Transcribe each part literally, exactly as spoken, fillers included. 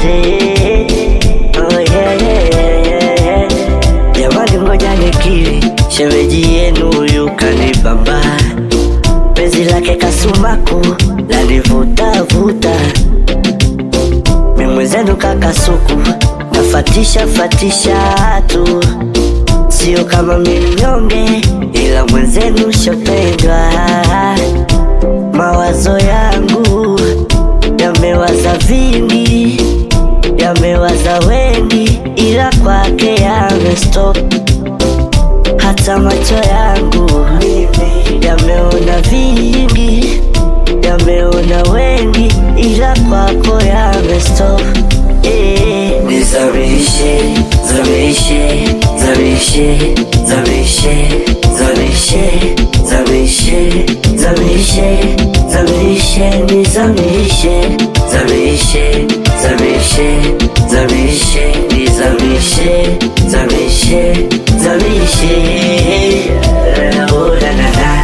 Oh yeah, yeah, yeah, yeah. Jamani ngoja nikiri, shemeji yenu huyu kanibamba. Penzi lake kasumaku, lanivuta vuta. Mimwezenu kakasuku, nafatisha fatisha tu. Sio kama mnyonge, ila mwenzenu shopendwa. Mawazo yangu yamewaza vingi, yamewaza wengi, ila kwake yamestop. Hata macho yangu yameona vingi, yameona wengi, ila kwako yamestop. Eh, nizamishe, zamishe, zamishe, zamishe, zamishe, zamishe, zamishe, zamishe, nizamishe, zamishe, zamishe, zamishe, nizamishe, zamishe, zamishe. Oh la la la.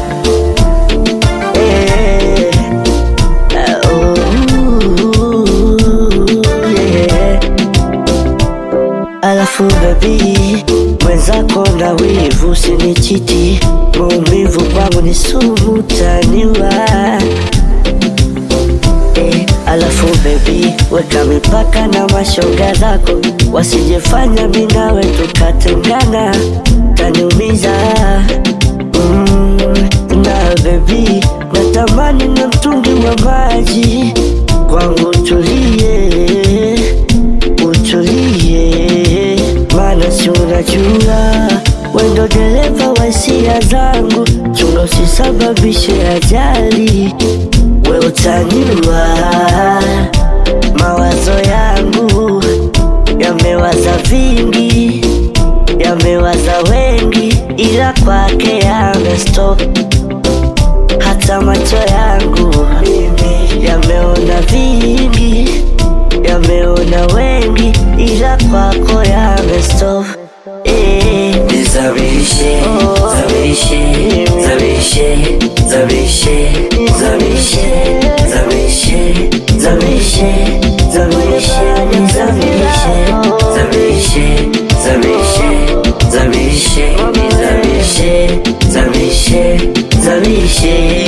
Eh, oh yeah. Alafu baby, mwenzako na wivu usinichiti. Maumivu kwangu ni sumu taniwa. Eh, alafu baby, weka mipaka na mashoga zako, wasijefanya mimi nawe tukatengana, taniumiza. Mm, na baby, natamani na mtungi wa maji kwangu utulie, utulie. Maana si unajua wendo dereva wa hisia zangu, chunga usisababishe ajali, we utaniua. Mawazo yangu yamewaza vingi, yamewaza wengi, ila kwake yamestop. Hata macho yangu yameona vingi, yameona wengi, ila kwako yamestop. Eh, nizamishe, zamishe, zamishe, zamishe, zamishe, zamishe, zamishe, zamishe, nizamishe, zamishe, zamishe, zamishe, nizamishe, zamishe, zamishe.